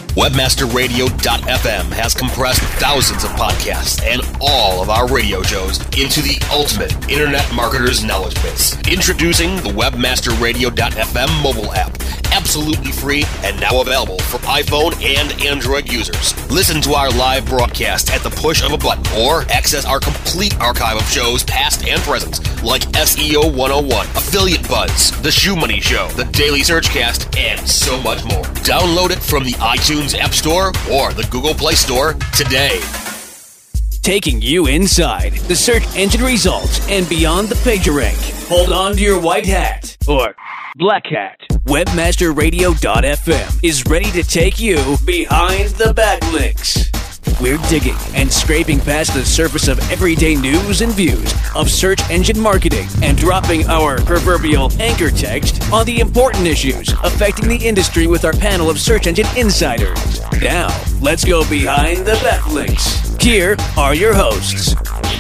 Webmasterradio.fm has compressed thousands of podcasts and all of our radio shows into the ultimate internet marketer's knowledge base. Introducing the Webmasterradio.fm mobile app, absolutely free and now available for iPhone and Android users. Listen to our live broadcast at the push of a button or access our complete archive of shows past and present like SEO 101, Affiliate Buzz, The Shoe Money Show, The Daily Searchcast, and so much more. Download it from the iTunes App Store or the Google Play Store today. Taking you inside the search engine results and beyond the PageRank. Hold on to your white hat or black hat. Webmasterradio.fm is ready to take you behind the backlinks. We're digging and scraping past the surface of everyday news and views of search engine marketing and dropping our proverbial anchor text on the important issues affecting the industry with our panel of search engine insiders. Now, let's go behind the backlinks. Here are your hosts.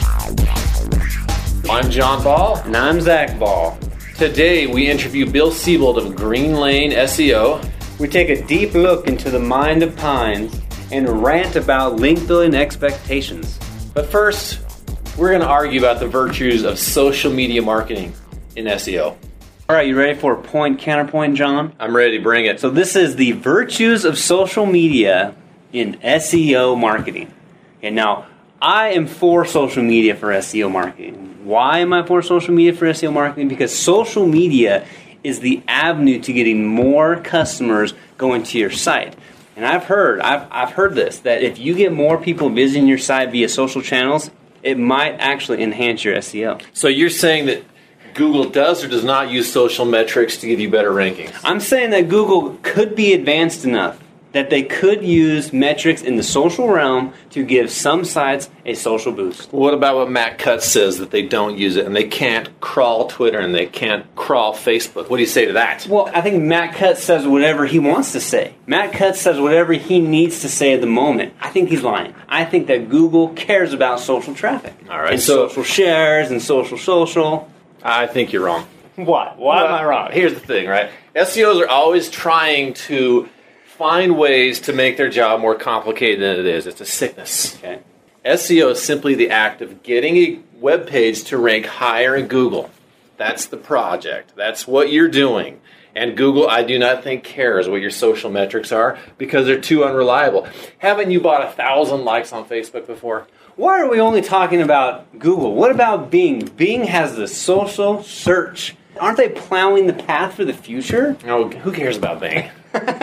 I'm John Ball. And I'm Zach Ball. Today we interview Bill Siebold of Green Lane SEO. We take a deep look into the mind of Pines and rant about link building expectations. But first, we're going to argue about the virtues of social media marketing in SEO. All right, you ready for a point counterpoint, John? I'm ready to bring it. So this is the virtues of social media in SEO marketing. And now, I am for social media for SEO marketing. Why am I for social media for SEO marketing? Because social media is the avenue to getting more customers going to your site. And I've heard this, that if you get more people visiting your site via social channels, it might actually enhance your SEO. So you're saying that Google does or does not use social metrics to give you better rankings? I'm saying that Google could be advanced enough that they could use metrics in the social realm to give some sites a social boost. What about what Matt Cutts says, that they don't use it and they can't crawl Twitter and they can't crawl Facebook? What do you say to that? Well, I think Matt Cutts says whatever he wants to say. Matt Cutts says whatever he needs to say at the moment. I think he's lying. I think that Google cares about social traffic. All right. And social shares and social. I think you're wrong. Why? Why am I wrong? Here's the thing, right? SEOs are always trying to find ways to make their job more complicated than it is. It's a sickness. Okay. SEO is simply the act of getting a web page to rank higher in Google. That's the project. That's what you're doing. And Google, I do not think, cares what your social metrics are because they're too unreliable. Haven't you bought 1,000 likes on Facebook before? Why are we only talking about Google? What about Bing? Bing has the social search. Aren't they plowing the path for the future? Oh, who cares about Bing?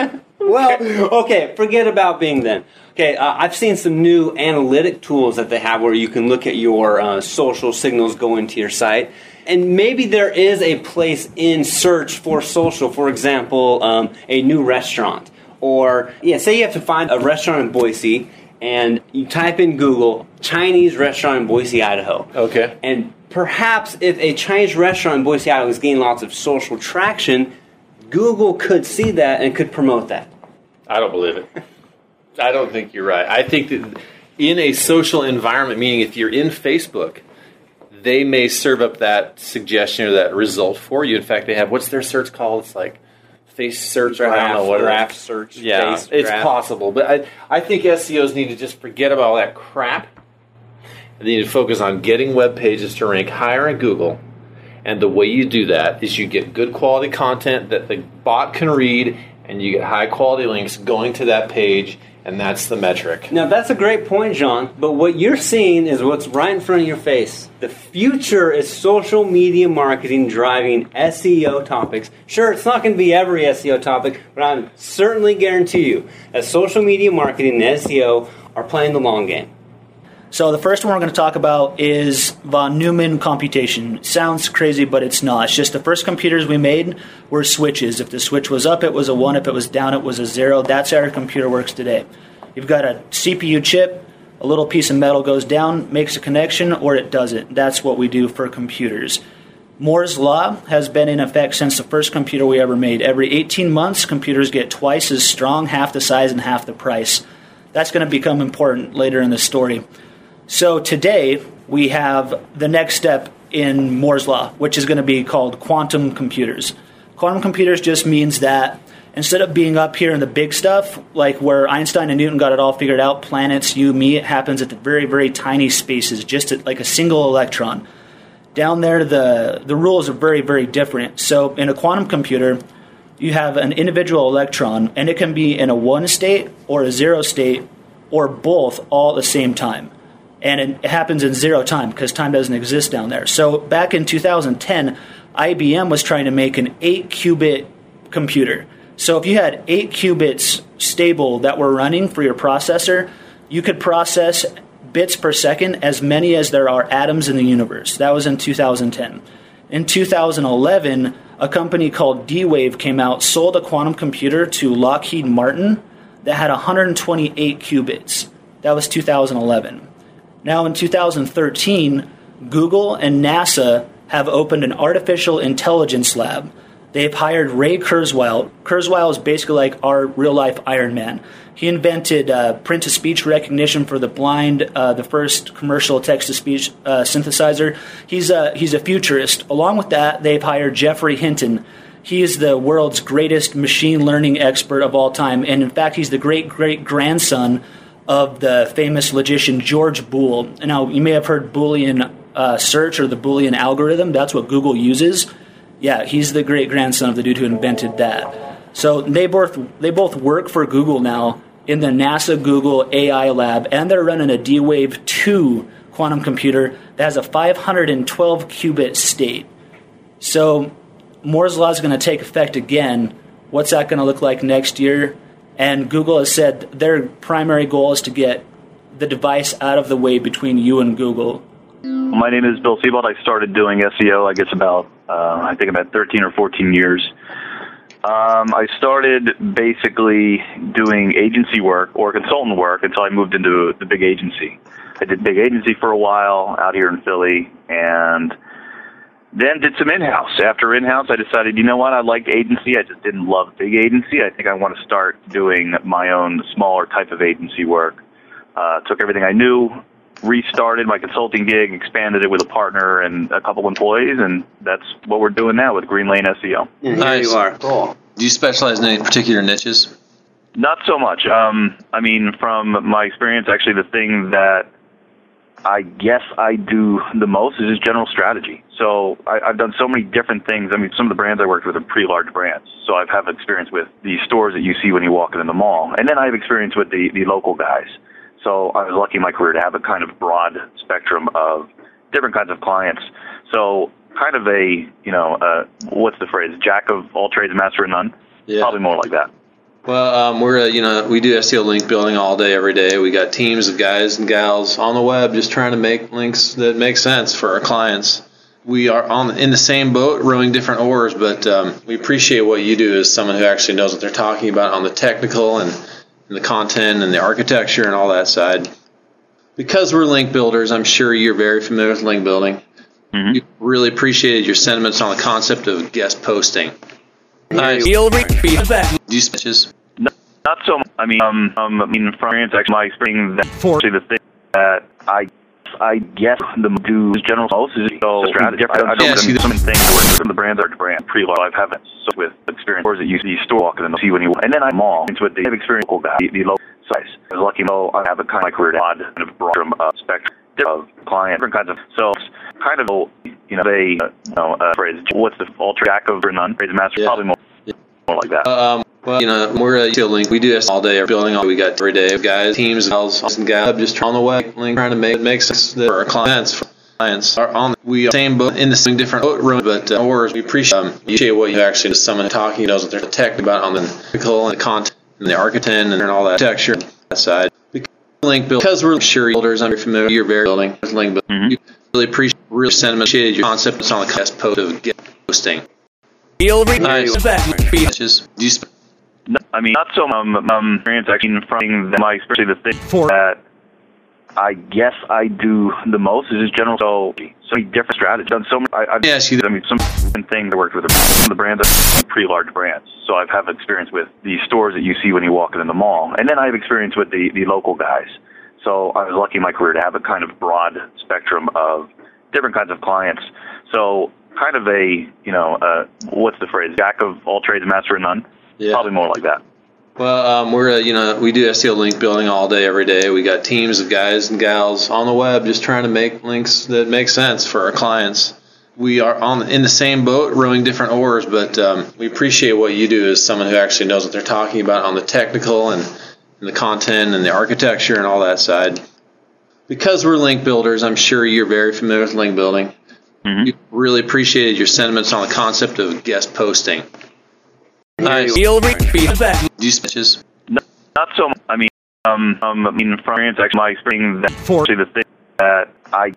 Well, okay, forget about Bing then. Okay, I've seen some new analytic tools that they have where you can look at your social signals going to your site. And maybe there is a place in search for social, for example, a new restaurant. Or, say you have to find a restaurant in Boise, and you type in Google, Chinese restaurant in Boise, Idaho. Okay. And perhaps if a Chinese restaurant in Boise, Idaho is gaining lots of social traction, Google could see that and could promote that. I don't believe it. I don't think you're right. I think that in a social environment, meaning if you're in Facebook, they may serve up that suggestion or that result for you. In fact, they have, what's their search called? It's like face search, or I don't know what graph search. Yeah, face it's graph. possible. But I think SEOs need to just forget about all that crap. They need to focus on getting web pages to rank higher in Google. And the way you do that is you get good quality content that the bot can read, and you get high quality links going to that page, and that's the metric. Now, that's a great point, John, but what you're seeing is what's right in front of your face. The future is social media marketing driving SEO topics. Sure, it's not going to be every SEO topic, but I certainly guarantee you that social media marketing and SEO are playing the long game. So the first one we're going to talk about is von Neumann computation. Sounds crazy, but it's not. It's just the first computers we made were switches. If the switch was up, it was a 1. If it was down, it was a 0. That's how our computer works today. You've got a CPU chip, a little piece of metal goes down, makes a connection, or it doesn't. That's what we do for computers. Moore's Law has been in effect since the first computer we ever made. Every 18 months, computers get twice as strong, half the size, and half the price. That's going to become important later in the story. So today, we have the next step in Moore's Law, which is going to be called quantum computers. Quantum computers just means that Instead of being up here in the big stuff, like where Einstein and Newton got it all figured out, planets, you, me, it happens at the very, very tiny spaces, just at like a single electron. Down there, the rules are very, very different. So in a quantum computer, you have an individual electron, and it can be in a 1 state or a 0 state or both all at the same time. And it happens in 0 time because time doesn't exist down there. So back in 2010, IBM was trying to make an 8-qubit computer. So if you had 8 qubits stable that were running for your processor, you could process bits per second as many as there are atoms in the universe. That was in 2010. In 2011, a company called D-Wave came out, sold a quantum computer to Lockheed Martin that had 128 qubits. That was 2011. Now in 2013, Google and NASA have opened an artificial intelligence lab. They've hired Ray Kurzweil. Kurzweil is basically like our real-life Iron Man. He invented print-to-speech recognition for the blind, the first commercial text-to-speech synthesizer. He's a futurist. Along with that, they've hired Geoffrey Hinton. He is the world's greatest machine learning expert of all time, and in fact, he's the great-great-grandson of the famous logician George Boole. Now, you may have heard Boolean search or the Boolean algorithm. That's what Google uses. Yeah, he's the great-grandson of the dude who invented that. So they both work for Google now in the NASA Google AI lab, and they're running a D-Wave 2 quantum computer that has a 512-qubit state. So Moore's Law is going to take effect again. What's that going to look like next year? And Google has said their primary goal is to get the device out of the way between you and Google. My name is Bill Siebold. I started doing SEO, I guess, about 13 or 14 years. I started basically doing agency work or consultant work until I moved into the big agency. I did big agency for a while out here in Philly, and then did some in-house. After in-house, I decided, you know what, I liked agency. I just didn't love big agency. I think I want to start doing my own smaller type of agency work. Took everything I knew, restarted my consulting gig, expanded it with a partner and a couple employees, and that's what we're doing now with Green Lane SEO. Nice. You are. Cool. Do you specialize in any particular niches? Not so much. I mean, from my experience, actually, the thing that I guess I do the most is just general strategy. So I've done so many different things. I mean, some of the brands I worked with are pretty large brands. So I have experience with the stores that you see when you walk in the mall. And then I have experience with the local guys. So I was lucky in my career to have a kind of broad spectrum of different kinds of clients. So kind of what's the phrase? Jack of all trades, master of none? Yeah. Probably more like that. Well, we do SEO link building all day, every day. We got teams of guys and gals on the web just trying to make links that make sense for our clients. We are in the same boat, rowing different oars, but we appreciate what you do as someone who actually knows what they're talking about on the technical and the content and the architecture and all that side. Because we're link builders, I'm sure you're very familiar with link building. Mm-hmm. We really appreciated your sentiments on the concept of guest posting. Nice. Do you switches? Not so much. I mean, from experience, actually, my experience, the thing that I guess the do general most is strategy. Some things where the brands are pretty large. I've had so with experience that you see store walking and see when you, and then I'm all into it. They have experience local guy, the local size. I was lucky though I have a kind of career odd kind of broad spectrum of clients, different kinds of so kind of phrase. What's the ultra jack of or none? Phrase master, probably more like that. Well, we're a SEO link. We do this all day, building all we got every day. Guys, teams, and gals, and guys, just on the web, link, trying to make sense that our clients are on. We are same boat in the same different room, but we appreciate what you actually is someone talking knows what they're technical about on the technical and the content and the architect and all that texture on that side. Link build because we're sure builders. I'm familiar. You're very building with link building. Mm-hmm. We really appreciate your concept. It's on the guest post of get posting. Nice. Do you I mean, not so much experience actually from my experience. The thing that I guess I do the most is just general. So many different strategies. Done so many. I've asked you. I mean, some things I worked with some of the brands are pretty large brands. So I have experience with the stores that you see when you walk in the mall, and then I have experience with the local guys. So I was lucky in my career to have a kind of broad spectrum of different kinds of clients. So kind of what's the phrase? Jack of all trades, master of none. Yeah. Probably more like that. Well, we do SEO link building all day, every day. We got teams of guys and gals on the web just trying to make links that make sense for our clients. We are in the same boat, rowing different oars, but we appreciate what you do as someone who actually knows what they're talking about on the technical and the content and the architecture and all that side. Because we're link builders, I'm sure you're very familiar with link building. Mm-hmm. We really appreciated your sentiments on the concept of guest posting. Nice. You'll be back. Do you switches? Not so much. I mean, from experience, actually, my experience, that's the thing that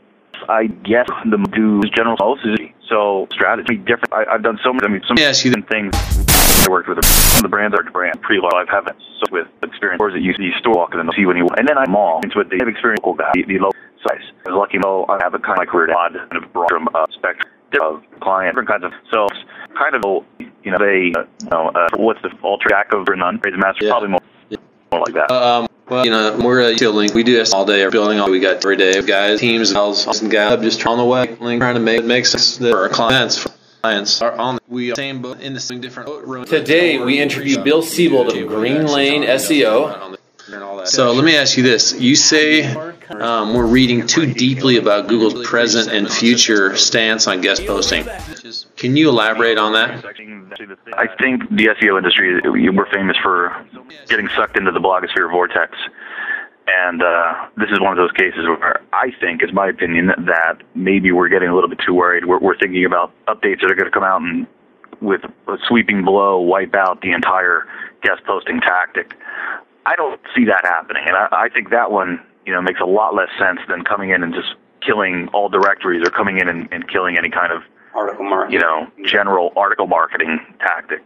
I guess the do general policy. So strategy different. I've done so many. So many things. I worked with the brands are brand pretty well. I've had that with experience. Or that you see store walking and see when you and then I'm all into it. They have experience local guy, the low size. I was lucky though I have a kind of career odd kind of broad spectrum of client, different kinds of so kind of they what's the ultra jack of or none? Praise the master, probably more like that. We're a link. We do all day building all we got every day. Guys, teams, gals, and gals just on the web link trying to make sense for our clients. Are on we are same boat in the same different boat. Today we interview Bill Siebold of Green Lane SEO. So let me ask you this: you say we're reading too deeply about Google's present and future stance on guest posting. Can you elaborate on that? I think the SEO industry, we're famous for getting sucked into the blogosphere vortex. And this is one of those cases where I think, is my opinion, that maybe we're getting a little bit too worried. We're thinking about updates that are going to come out and with a sweeping blow wipe out the entire guest posting tactic. I don't see that happening. And I think that one makes a lot less sense than coming in and just killing all directories or coming in and killing any kind of article marketing, general article marketing tactic.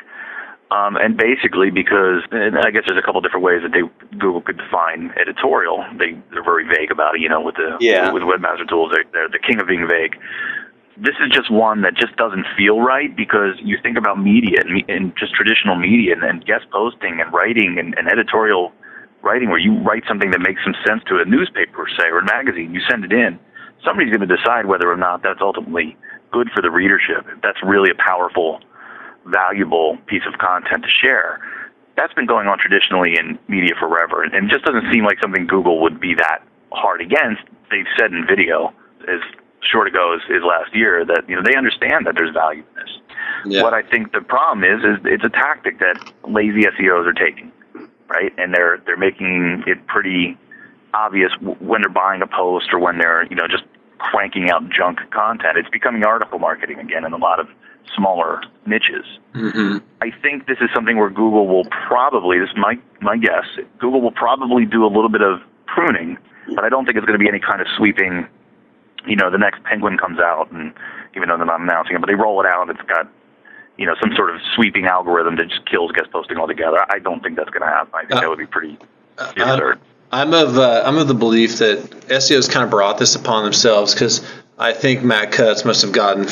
And basically because, and I guess there's a couple different ways that Google could define editorial. They're very vague about it, with webmaster tools. They're the king of being vague. This is just one that just doesn't feel right because you think about media and just traditional media and guest posting and writing and editorial writing where you write something that makes some sense to a newspaper, say, or a magazine. You send it in. Somebody's going to decide whether or not that's ultimately good for the readership. If that's really a powerful, valuable piece of content to share. That's been going on traditionally in media forever, and it just doesn't seem like something Google would be that hard against. They've said in video, as short ago as last year, that they understand that there's value in this. Yeah. What I think the problem is it's a tactic that lazy SEOs are taking, right? And they're making it pretty obvious when they're buying a post or when they're just cranking out junk content. It's becoming article marketing again in a lot of smaller niches. Mm-hmm. I think this is something where Google will probably, this is my guess, Google will probably do a little bit of pruning, but I don't think it's going to be any kind of sweeping, the next Penguin comes out, and even though they're not announcing it, but they roll it out, it's got, some sort of sweeping algorithm that just kills guest posting altogether. I don't think that's going to happen. I think that would be pretty absurd. I'm of the belief that SEOs kind of brought this upon themselves because I think Matt Cutts must have gotten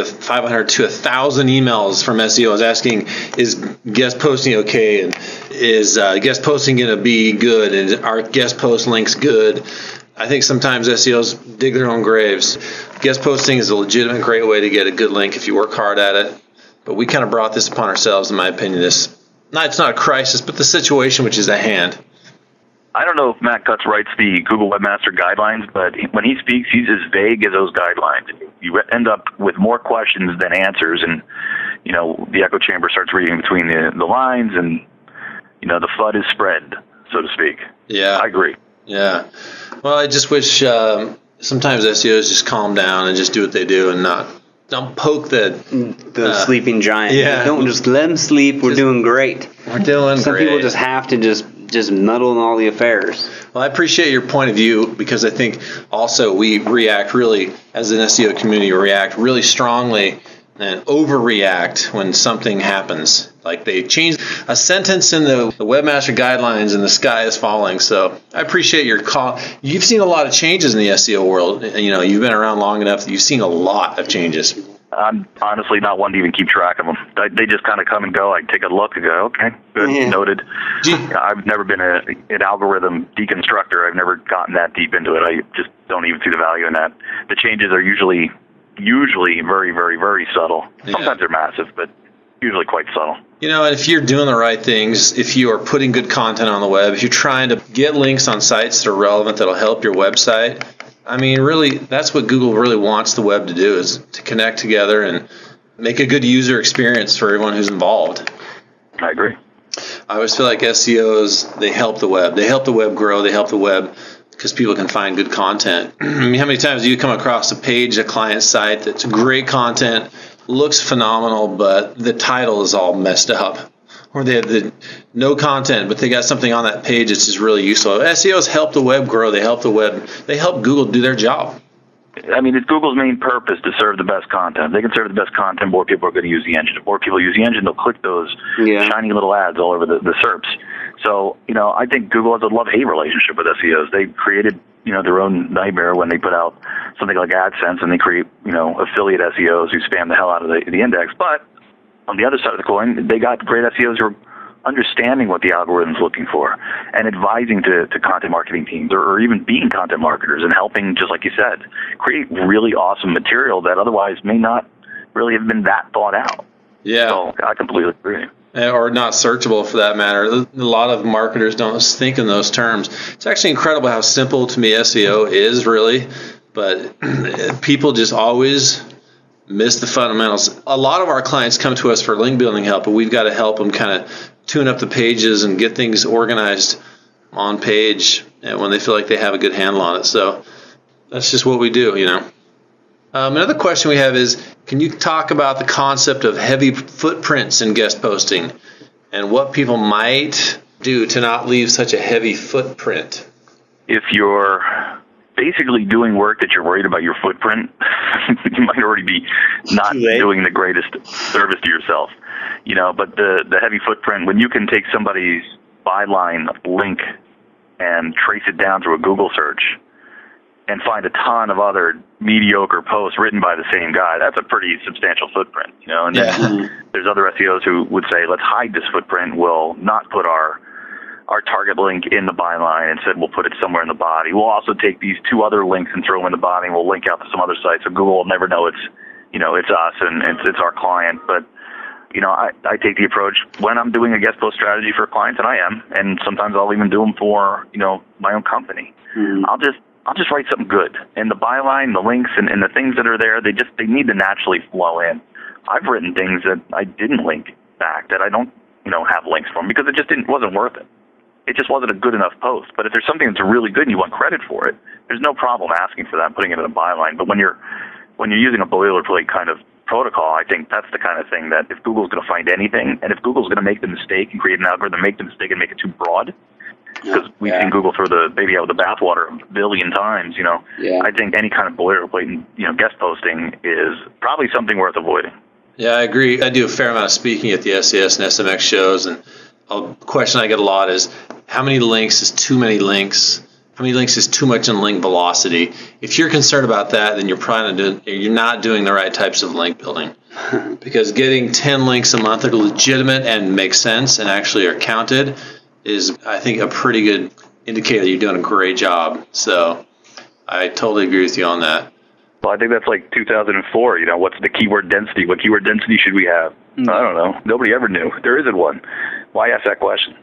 500 to 1,000 emails from SEOs asking, is guest posting okay? And is guest posting going to be good? And are guest post links good? I think sometimes SEOs dig their own graves. Guest posting is a legitimate, great way to get a good link if you work hard at it. But we kind of brought this upon ourselves, in my opinion. It's not a crisis, but the situation which is at hand. I don't know if Matt Cutts writes the Google Webmaster Guidelines, but when he speaks, he's as vague as those guidelines. You end up with more questions than answers, and the echo chamber starts reading between the lines, and the FUD is spread, so to speak. Yeah, I agree. Yeah, well, I just wish sometimes SEOs just calm down and just do what they do and don't poke the sleeping giant. Yeah, don't just let them sleep. We're doing great. We're doing Some great. People just have to just muddle in all the affairs. Well, I appreciate your point of view because I think also we react really, as an SEO community, react really strongly and overreact when something happens. Like they change a sentence in the Webmaster Guidelines and the sky is falling. So I appreciate your call. You've seen a lot of changes in the SEO world. You've been around long enough that you've seen a lot of changes. I'm honestly not one to even keep track of them. They just kind of come and go. I take a look and go, okay, good, noted. I've never been an algorithm deconstructor. I've never gotten that deep into it. I just don't even see the value in that. The changes are usually very, very, very subtle. Sometimes they're massive, but usually quite subtle. And if you're doing the right things, if you are putting good content on the web, if you're trying to get links on sites that are relevant that'll help your website, I mean, really, that's what Google really wants the web to do, is to connect together and make a good user experience for everyone who's involved. I agree. I always feel like SEOs, they help the web. They help the web grow. They help the web because people can find good content. I mean, how many times do you come across a page, a client site that's great content, looks phenomenal, but the title is all messed up? Or they have no content, but they got something on that page that's just really useful. SEOs help the web grow. They help Google do their job. I mean, it's Google's main purpose to serve the best content. If they can serve the best content, more people are going to use the engine. If more people use the engine, they'll click those shiny little ads all over the SERPs. So, I think Google has a love-hate relationship with SEOs. They created, their own nightmare when they put out something like AdSense, and they create, affiliate SEOs who spam the hell out of the index. But on the other side of the coin, they got great SEOs who are understanding what the algorithm's looking for and advising to content marketing teams or even being content marketers and helping, just like you said, create really awesome material that otherwise may not really have been that thought out. Yeah. So I completely agree. Or not searchable for that matter. A lot of marketers don't think in those terms. It's actually incredible how simple to me SEO is, really, but people just always miss the fundamentals. A lot of our clients come to us for link building help, but we've got to help them kind of tune up the pages and get things organized on page when they feel like they have a good handle on it. So that's just what we do, Another question we have is, can you talk about the concept of heavy footprints in guest posting and what people might do to not leave such a heavy footprint? If you're basically doing work that you're worried about your footprint, you might already be not doing the greatest service to yourself. But the heavy footprint, when you can take somebody's byline link and trace it down through a Google search and find a ton of other mediocre posts written by the same guy, that's a pretty substantial footprint, And then there's other SEOs who would say, let's hide this footprint. We'll not put our target link in the byline. Instead, we'll put it somewhere in the body. We'll also take these two other links and throw them in the body, and we'll link out to some other site, so Google will never know it's us and it's our client. But I take the approach when I'm doing a guest post strategy for clients, and I am, and sometimes I'll even do them for my own company. I'll just write something good, and the byline, the links, and the things that are there, they need to naturally flow in. I've written things that I didn't link back, that I don't have links for them, because it just wasn't worth it. It just wasn't a good enough post. But if there's something that's really good and you want credit for it, there's no problem asking for that and putting it in a byline. But when you're using a boilerplate kind of protocol, I think that's the kind of thing that if Google's going to find anything, and if Google's going to make the mistake and create an algorithm, make the mistake and make it too broad, because we've seen Google throw the baby out with the bathwater a billion times, I think any kind of boilerplate and, guest posting is probably something worth avoiding. Yeah, I agree. I do a fair amount of speaking at the SES and SMX shows, and a question I get a lot is, how many links is too many links? How many links is too much in link velocity? If you're concerned about that, then you're not doing the right types of link building. Because getting 10 links a month that are legitimate and make sense and actually are counted is, I think, a pretty good indicator you're doing a great job. So I totally agree with you on that. Well, I think that's like 2004. What's the keyword density? What keyword density should we have? I don't know. Nobody ever knew. There isn't one. Why ask that question?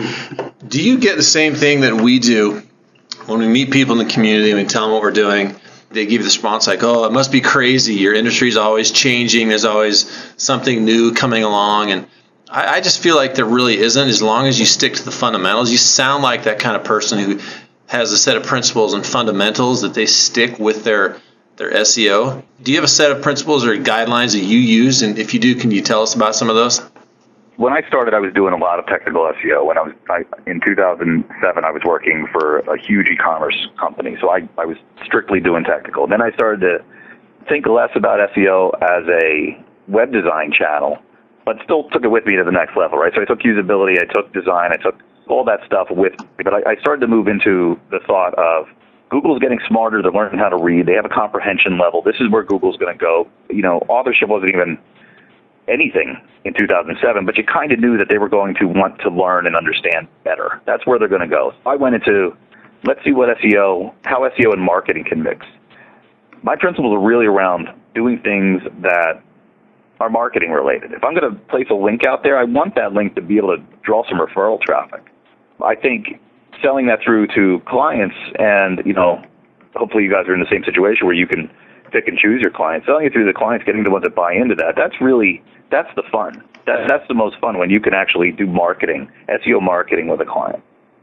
Do you get the same thing that we do when we meet people in the community and we tell them what we're doing? They give you the response like, oh, it must be crazy. Your industry's always changing. There's always something new coming along. And I just feel like there really isn't, as long as you stick to the fundamentals. You sound like that kind of person who has a set of principles and fundamentals that they stick with their SEO. Do you have a set of principles or guidelines that you use? And if you do, can you tell us about some of those? When I started, I was doing a lot of technical SEO. In 2007, I was working for a huge e-commerce company, so I was strictly doing technical. Then I started to think less about SEO as a web design channel, but still took it with me to the next level, right? So I took usability, I took design, I took all that stuff with me, but I started to move into the thought of Google's getting smarter, they're learning how to read, they have a comprehension level, this is where Google's going to go. Authorship wasn't even anything in 2007, but you kind of knew that they were going to want to learn and understand better. That's where they're going to go. I went into, let's see how SEO and marketing can mix. My principles are really around doing things that are marketing related. If I'm going to place a link out there, I want that link to be able to draw some referral traffic. I think selling that through to clients, and hopefully you guys are in the same situation where you can pick and choose your clients. Selling it through the clients, getting the ones that buy into that, that's the fun. That's the most fun, when you can actually do marketing, SEO marketing with a client.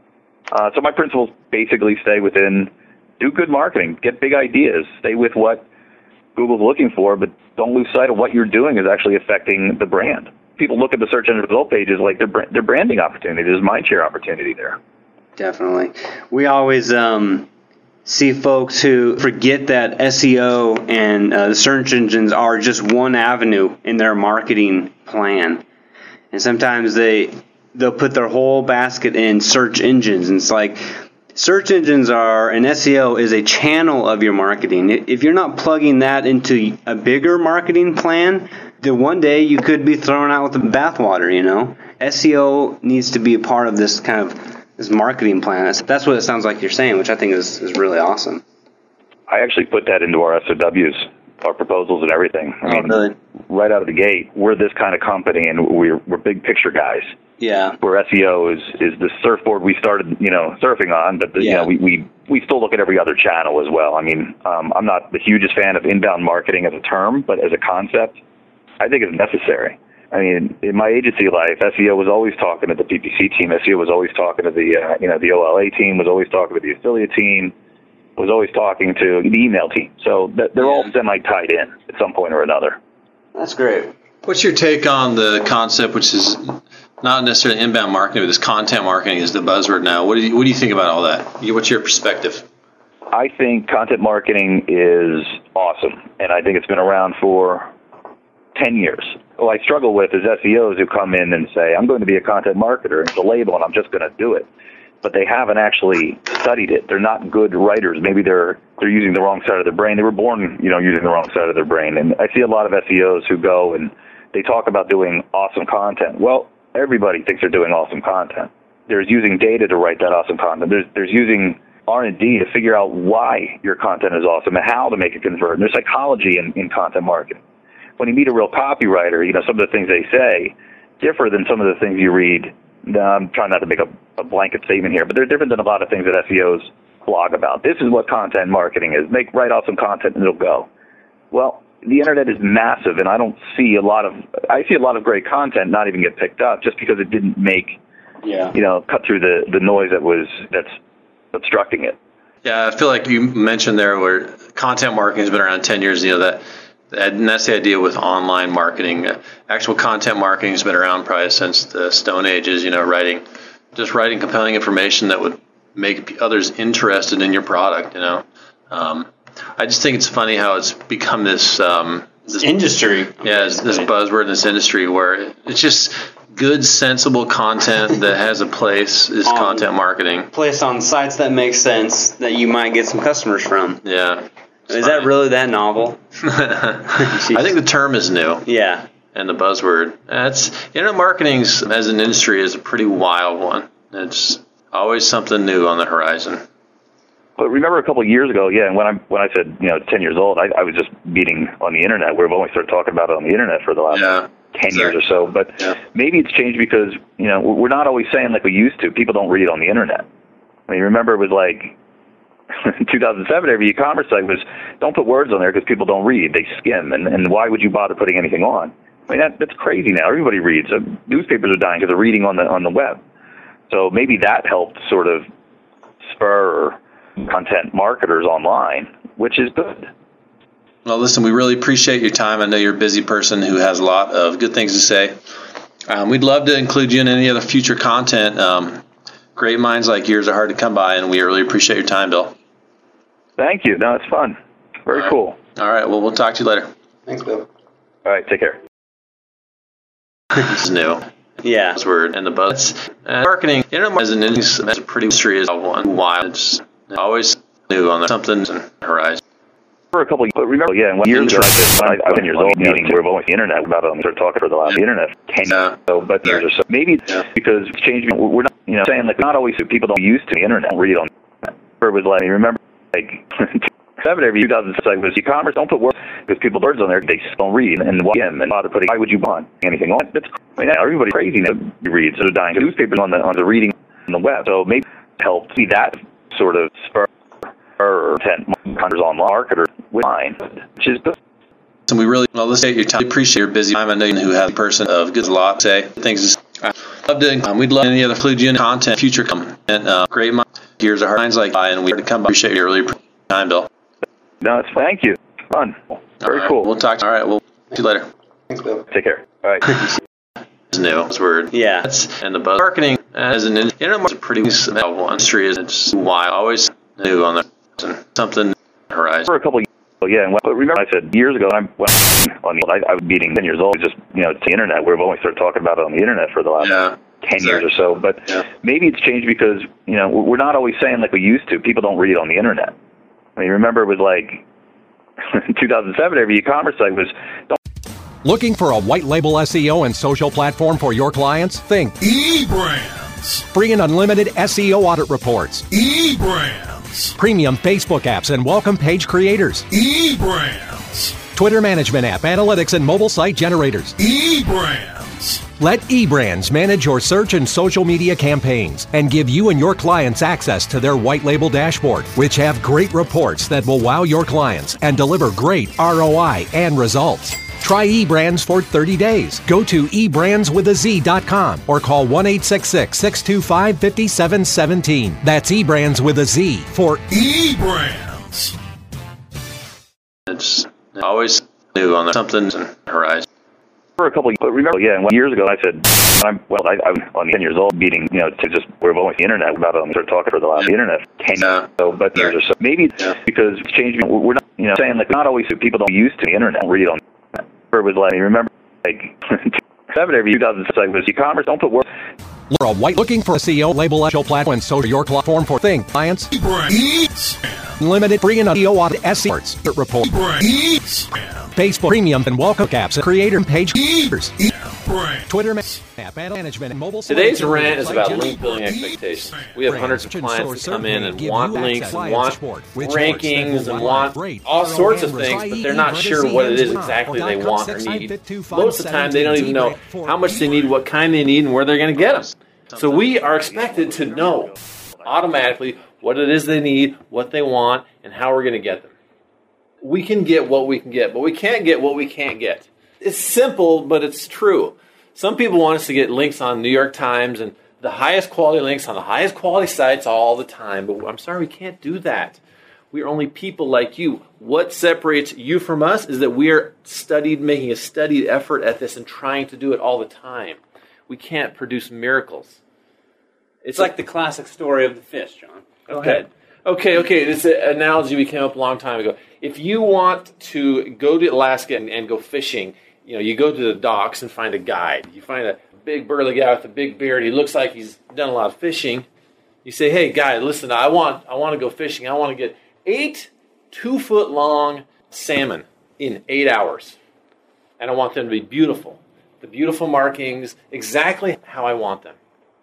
So my principles basically do good marketing, get big ideas, stay with what Google's looking for, but don't lose sight of what you're doing is actually affecting the brand. People look at the search engine result pages like they're branding opportunity. There's mind share opportunity there. Definitely. We always see folks who forget that SEO and the search engines are just one avenue in their marketing plan. And sometimes they'll put their whole basket in search engines. And it's like, search engines and SEO is a channel of your marketing. If you're not plugging that into a bigger marketing plan, then one day you could be thrown out with the bathwater, SEO needs to be a part of this kind of this marketing plan. That's what it sounds like you're saying, which I think is really awesome. I actually put that into our SOWs, our proposals and everything. I mean, really? Right out of the gate, we're this kind of company, and we're big picture guys. Yeah. Where SEO is the surfboard we started, surfing on, but we still look at every other channel as well. I mean, I'm not the hugest fan of inbound marketing as a term, but as a concept, I think it's necessary. I mean, in my agency life, SEO was always talking to the PPC team. SEO was always talking to the OLA team, was always talking to the affiliate team, was always talking to the email team. So they're all semi-tied in at some point or another. That's great. What's your take on the concept, which is not necessarily inbound marketing, but this content marketing is the buzzword now? What do you think about all that? What's your perspective? I think content marketing is awesome, and I think it's been around for 10 years. What I struggle with is SEOs who come in and say, I'm going to be a content marketer, and it's a label, and I'm just going to do it. But they haven't actually studied it. They're not good writers. Maybe they're using the wrong side of their brain. They were born, using the wrong side of their brain. And I see a lot of SEOs who go and they talk about doing awesome content. Well, everybody thinks they're doing awesome content. There's using data to write that awesome content. There's using R&D to figure out why your content is awesome and how to make it convert. And there's psychology in content marketing. When you meet a real copywriter, some of the things they say differ than some of the things you read. I'm trying not to make a blanket statement here, but they're different than a lot of things that SEOs blog about. This is what content marketing is. Write awesome content and it'll go. Well, the internet is massive, and I see a lot of great content not even get picked up just because it didn't cut through the noise that's obstructing it. Yeah, I feel like you mentioned there where content marketing has been around 10 years, and that's the idea with online marketing. Actual content marketing has been around probably since the Stone Ages, writing compelling information that would make others interested in your product, I just think it's funny how it's become this industry. This buzzword in this industry where it's just good, sensible content that has a place is content marketing. Place on sites that make sense that you might get some customers from. Yeah. Is that really that novel? I think the term is new. Yeah. And the buzzword. Internet marketing as an industry is a pretty wild one. It's always something new on the horizon. But remember a couple of years ago, and when I said 10 years old, I was just beating on the internet. We've only started talking about it on the internet for the last 10 years or so. But maybe it's changed because we're not always saying like we used to. People don't read on the internet. I mean, remember it was like 2007, every e-commerce site was, don't put words on there because people don't read. They skim. And why would you bother putting anything on? I mean, that's crazy now. Everybody reads. Newspapers are dying because they're reading on the web. So maybe that helped sort of spur content marketers online, which is good. Well, listen, we really appreciate your time. I know you're a busy person who has a lot of good things to say. We'd love to include you in any other future content. Great minds like yours are hard to come by, and we really appreciate your time, Bill. Thank you. No, it's fun. Very cool. All right. Well, we'll talk to you later. Thanks, Bill. All right. Take care. It's new. Yeah. Buzzword and the buzz. Marketing, as an industry, as a pretty industry is one wild. It's always new on something on the horizon. For a couple of remember, and 1 year ago, I was 10 years old, meeting we're only the internet about it. Started talking for the last internet 10 years ago, but years or so. Maybe it's because it's changed. We're not, saying like not always people don't use to the internet read on. It was like remember like every 2000 segments e-commerce. Don't put words because people words on there they don't read and why would you want anything on it? Everybody's crazy now. You read, so they're dying. Newspapers on the reading on the web. So maybe help see that sort of spur or 10 hunters on marketers with mine, which is good. And we really let's say your time. We appreciate your busy time. I know you who have a person of good lot say things. I love doing. We'd love any other include you in content, future content. Great mind. Here's our lines like and we to come by. Appreciate your early time, Bill. No, thank you. Fun. Very cool. We'll talk. All right. We'll see you later. Thanks, Bill. Take care. All right. It's new. It's word. Yeah. And the buzz marketing as an internet marketing pretty industry is it's why always new on the something horizon. For a couple of years, but remember I said years ago I was beating 10 years old. Just to the internet. We've only started talking about it on the internet for the last 10 years or so. But maybe it's changed because we're not always saying like we used to. People don't read on the internet. I mean, remember it was like 2007. Every e-commerce site was. Looking for a white label SEO and social platform for your clients? Think eBrands. Free and unlimited SEO audit reports. eBrands. Premium Facebook apps and welcome page creators. eBrands. Twitter management app, analytics, and mobile site generators. eBrands. Let eBrands manage your search and social media campaigns and give you and your clients access to their white label dashboard, which have great reports that will wow your clients and deliver great ROI and results. Try eBrands for 30 days. Go to eBrandsWithAZ.com or call 1-866-625-5717. That's eBrands with a Z for eBrands. It's always new on something horizon. For a couple of remember, years ago I said, I'm on 10 years old, beating, to just, we're always the internet about it. I'm sort of talking for the last internet 10 years so, but years or so. Maybe it's because it's changed. We're not, saying like, not always people don't use to the internet, read on it was like, remember, like, 2000 segments e-commerce, don't put words. You're a white looking for a SEO label SEO platform and social your platform for clients. Limited free and SEO audit SEO report. Facebook Premium and welcome apps and creator page creators. Twitter app management and mobile. Today's rant is about link building expectations. We have hundreds of clients that come in and want links and want rankings and want all sorts of things, but they're not sure what it is exactly they want or need. Most of the time, they don't even know how much they need, what kind they need, and where they're going to get them. So we are expected to know automatically what it is they need, what they want, and how we're going to get them. We can get what we can get, but we can't get what we can't get. It's simple, but it's true. Some people want us to get links on New York Times and the highest quality links on the highest quality sites all the time, but I'm sorry, we can't do that. We're only people like you. What separates you from us is that we are making a studied effort at this and trying to do it all the time. We can't produce miracles. It's like the classic story of the fish, John. Go ahead. Okay. This is an analogy we came up a long time ago. If you want to go to Alaska and go fishing, you go to the docks and find a guide. You find a big burly guy with a big beard. He looks like he's done a lot of fishing. You say, "Hey, guy, listen, I want to go fishing. I want to get 8 2-foot-long salmon in 8 hours. And I want them to be beautiful. The beautiful markings, exactly how I want them."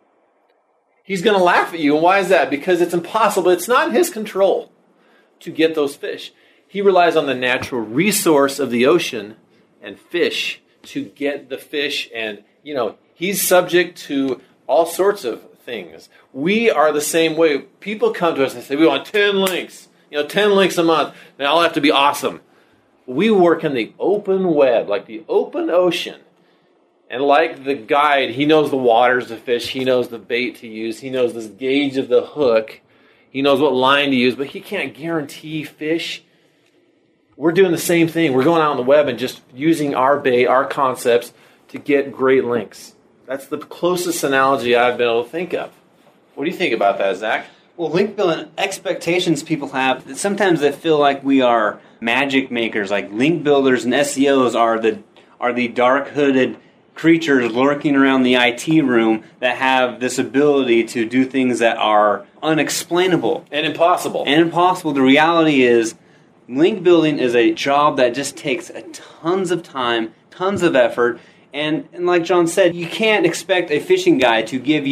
He's going to laugh at you. And why is that? Because it's impossible. It's not in his control to get those fish. He relies on the natural resource of the ocean and fish to get the fish. And, he's subject to all sorts of things. We are the same way. People come to us and say, "We want 10 links. 10 links a month. They all have to be awesome." We work in the open web, like the open ocean. And like the guide, he knows the waters to fish. He knows the bait to use. He knows the gauge of the hook. He knows what line to use, but he can't guarantee fish. We're doing the same thing. We're going out on the web and just using our bait, our concepts, to get great links. That's the closest analogy I've been able to think of. What do you think about that, Zach? Well, link building expectations people have, sometimes they feel like we are magic makers, like link builders and SEOs are the dark-hooded creatures lurking around the IT room that have this ability to do things that are unexplainable. And impossible. The reality is, link building is a job that just takes tons of time, tons of effort, and like John said, you can't expect a fishing guide to give you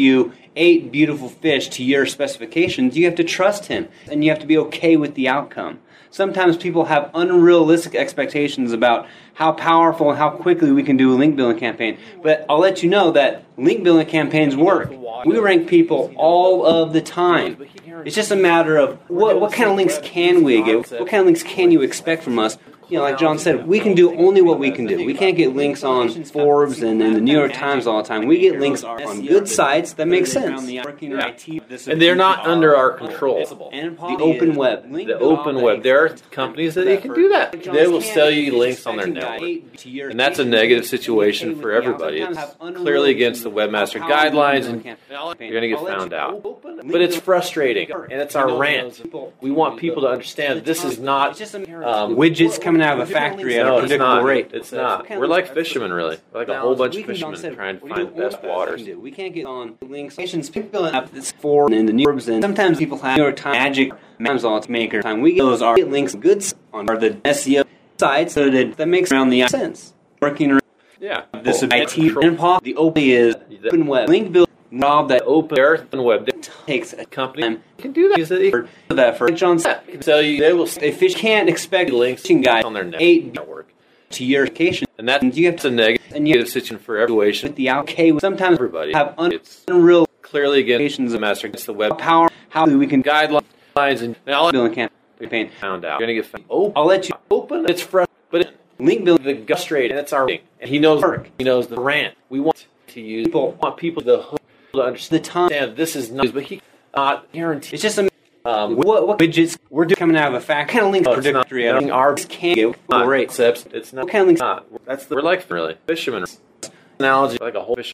8 beautiful fish to your specifications, you have to trust him, and you have to be okay with the outcome. Sometimes people have unrealistic expectations about how powerful and how quickly we can do a link building campaign. But I'll let you know that link building campaigns work. We rank people all of the time. It's just a matter of what kind of links can we get? What kind of links can you expect from us? You know, like John said, we can do only what we can do. We can't get links on Forbes and the New York Times all the time. We get links on good sites that make sense. Yeah. And they're not under our control. The open web. The open web. There are companies that can do that. They will sell you links on their network. And that's a negative situation for everybody. It's clearly against the Webmaster Guidelines, and you're going to get found out. But it's frustrating, and it's our rant. We want people to understand this is not widgets coming out of a factory at a predictable rate. It's not. We're like fishermen, really. We're like a whole bunch of fishermen trying to find the best waters. We can't get on links. People have this for in the New York, and sometimes people have New York Times magic results maker. Time we get those are links goods on the SEO sites, so that makes around the sense. Working around this IT and the open is the open web link build. Knob that open web takes a company and can do that for John said. So they will. A fish can't expect links guide on their network to your location, and that you have to negative situation for every situation. With the okay, sometimes everybody have it's unreal clearly against the master against the web power. How we can guidelines and all building campaign found out. You're gonna get found. I'll let you open. It's fresh, but link building the frustrating. That's our thing, and he knows the rant. We want to use people to understand the time. This is not, but he not guaranteed. It's just a what widgets we're doing coming out of a fact. Kind of links predictory at our can't get rates. It's not. What kind of links? That's we're like really fishermen analogy, like a whole fish